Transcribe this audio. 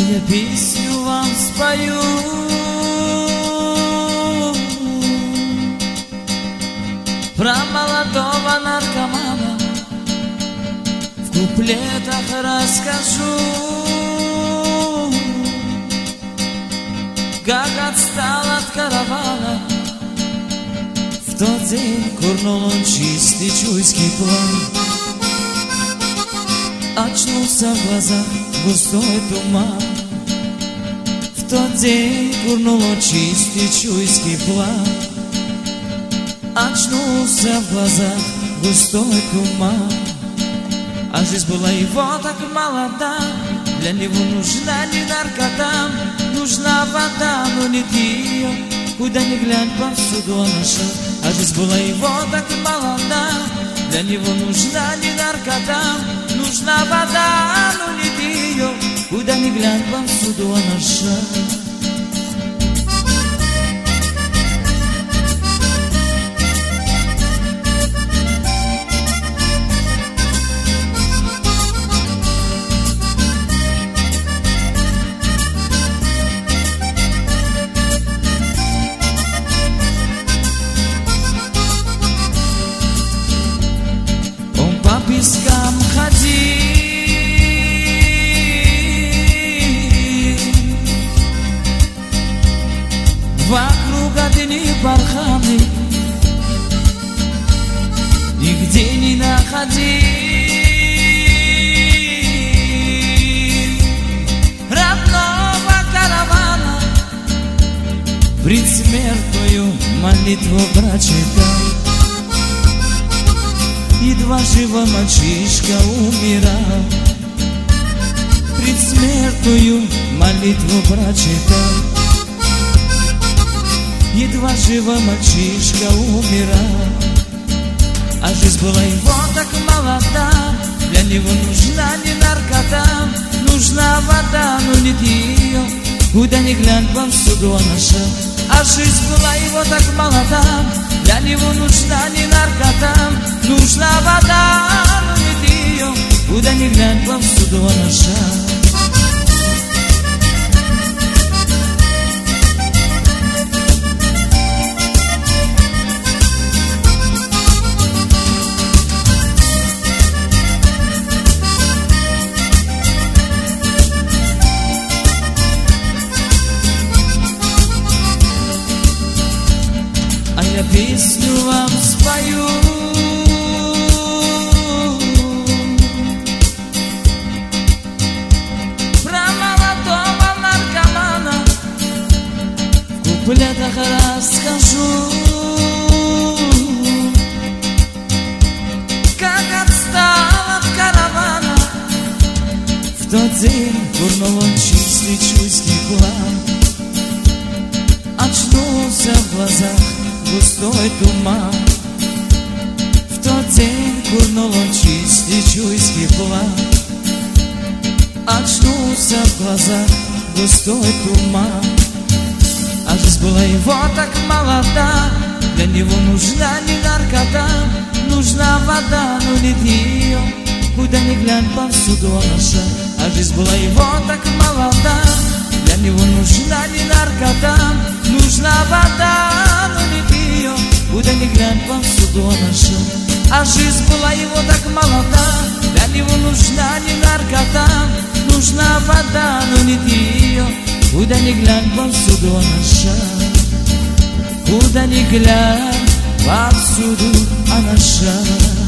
я песню вам спою. Про молодого наркомана в куплетах расскажу, как отстал от каравана. В тот день курнул он чистый чуйский план. Очнулся в глазах густой туман. В тот день курнул он чистый чуйский план. Очнулся в глазах густой туман. А жизнь была его так молода, для него нужна не наркота, нужна вода, но не пью. Куда ни глянь, повсюду он нашел. А жизнь была его так молода, для него нужна не наркота, нужна вода, но не пью. Куда ни глянь, повсюду он нашел. По пескам ходил, вокруг одни барханы, нигде не находил родного каравана. Предсмертную молитву прочитал. Едва живо мальчишка умирал, предсмертную молитву прочитал. Едва живо мальчишка умирал. А жизнь была его так молода, для него нужна не наркота, нужна вода, но не пью. Куда ни глянь, повсюду он нашел. А жизнь была его так молода, для него нужна не наркота, нужна вода, но не пью. Куда ни глянь, повсюду он нашел. А я песню вам спою. Про молодого наркомана в куплетах расскажу, как отстал от каравана. В тот день курнул он чистый чуйский план. Очнулся в глазах густой туман. В тот день курнул он чистый чуйский план. Очнулся в глазах густой туман. А жизнь была его так молода, для него нужна не наркота, нужна вода, но не пью. Куда ни глянь, повсюду он нашел. А жизнь была его так молода, для него нужна не наркота, нужна вода, но не пью. Куда ни глянь, повсюду он нашел. А жизнь была его так молода, для него нужна не наркота, нужна вода, но не пью. Куда ни глянь, повсюду он нашел. Куда ни глянь, повсюду он нашел.